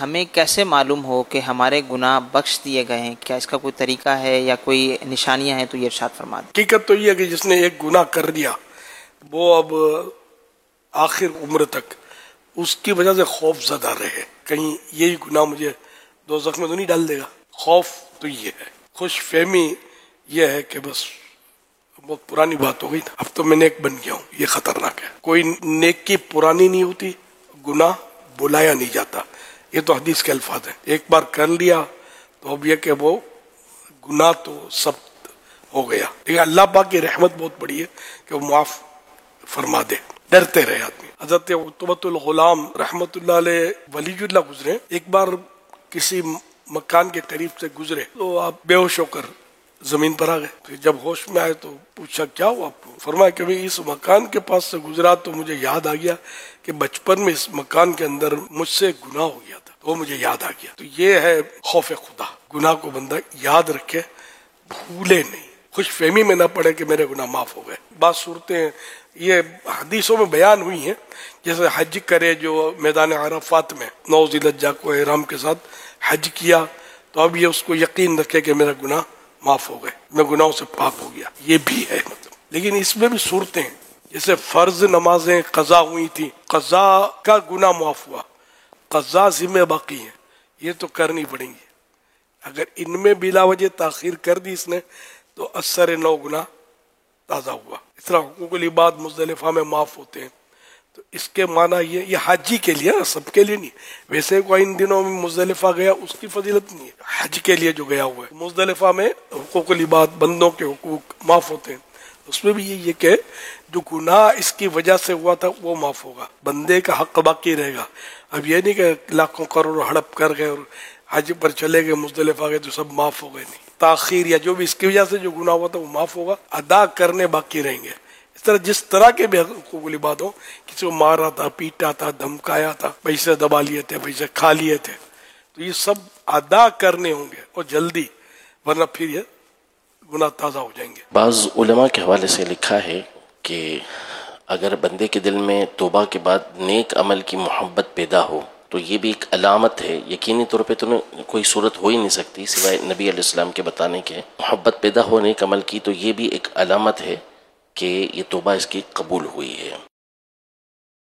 ہمیں کیسے معلوم ہو کہ ہمارے گناہ بخش دیے گئے ہیں؟ کیا اس کا کوئی طریقہ ہے یا کوئی نشانیاں ہیں تو یہ ارشاد فرما دیں۔ حقیقت تو یہ ہے کہ جس نے ایک گناہ کر دیا وہ اب آخر عمر تک اس کی وجہ سے خوف زدہ رہے، کہیں یہی گناہ مجھے دوزخ میں تو نہیں ڈال دے گا۔ خوف تو یہ ہے، خوش فہمی یہ ہے کہ بس بہت پرانی بات ہو گئی، اب تو میں نیک بن گیا ہوں، یہ خطرناک ہے۔ کوئی نیکی پرانی نہیں ہوتی، گناہ بلایا نہیں جاتا، یہ تو حدیث کے الفاظ ہیں۔ ایک بار کر لیا تو اب یہ کہ وہ گناہ تو سب ہو گیا، لیکن اللہ پاک کی رحمت بہت بڑی ہے کہ وہ معاف فرما دے، ڈرتے رہے آدمی۔ حضرت عتبۃ الغلام رحمت اللہ علیہ ولی اللہ گزرے، ایک بار کسی مکان کے قریب سے گزرے تو آپ بے ہوش ہو کر زمین پر آ گئے۔ پھر جب ہوش میں آئے تو پوچھا کیا ہوا آپ کو؟ فرمایا کہ اس مکان کے پاس سے گزرا تو مجھے یاد آ گیا کہ بچپن میں اس مکان کے اندر مجھ سے گناہ ہو گیا تھا، تو وہ مجھے یاد آ گیا۔ تو یہ ہے خوف خدا، گناہ کو بندہ یاد رکھے، بھولے نہیں، خوش فہمی میں نہ پڑے کہ میرے گناہ معاف ہو گئے۔ بعض صورتیں یہ حدیثوں میں بیان ہوئی ہیں، جیسے حج کرے جو میدان عرفات میں 9 ذی الحجہ کو احرام کے ساتھ حج کیا، تو اب یہ اس کو یقین رکھے کہ میرا گناہ معاف ہو گئے، میں گناہوں سے پاک ہو گیا، یہ بھی ہے مطلب۔ لیکن اس میں بھی صورتیں ہیں، جیسے فرض نمازیں قضا ہوئی تھی، قضا کا گناہ معاف ہوا، قضا ذمہ باقی ہیں، یہ تو کرنی پڑیں گی۔ اگر ان میں بلا وجہ تاخیر کر دی اس نے تو اثر 9 گناہ تازہ ہوا۔ اس طرح حقوق العباد مزدلفہ میں معاف ہوتے ہیں، تو اس کے معنی یہ حاجی کے لیے، سب کے لیے نہیں۔ ویسے کوئی ان دنوں میں مزدلفہ گیا اس کی فضیلت نہیں ہے، حج کے لیے جو گیا ہوا ہے۔ مزدلفہ میں حقوق العباد، بندوں کے حقوق معاف ہوتے ہیں، اس میں بھی یہی ہے کہ جو گناہ اس کی وجہ سے ہوا تھا وہ معاف ہوگا، بندے کا حق باقی رہے گا۔ اب یہ نہیں کہ لاکھوں کروڑ ہڑپ کر گئے اور حج پر چلے گئے، مزدلفہ گئے تو سب معاف ہو گئے، نہیں، تاخیر یا جو بھی اس کی وجہ سے جو گناہ ہوا تھا وہ معاف ہوگا، ادا کرنے باقی رہیں گے۔ اس طرح جس طرح کے بھی حقوق العباد ہوں، کسی کو مارا تھا، پیٹا تھا، دھمکایا تھا، پیسے دبا لیے تھے، پیسے کھا لیے تھے، تو یہ سب ادا کرنے ہوں گے اور جلدی، ورنہ پھر یہ گناہ تازہ ہو جائیں گے۔ بعض علماء کے حوالے سے لکھا ہے کہ اگر بندے کے دل میں توبہ کے بعد نیک عمل کی محبت پیدا ہو تو یہ بھی ایک علامت ہے، یقینی طور پہ تو کوئی صورت ہو ہی نہیں سکتی سوائے نبی علیہ السلام کے بتانے کے، محبت پیدا ہو نیک عمل کی، تو یہ بھی ایک علامت ہے کہ یہ توبہ اس کی قبول ہوئی ہے۔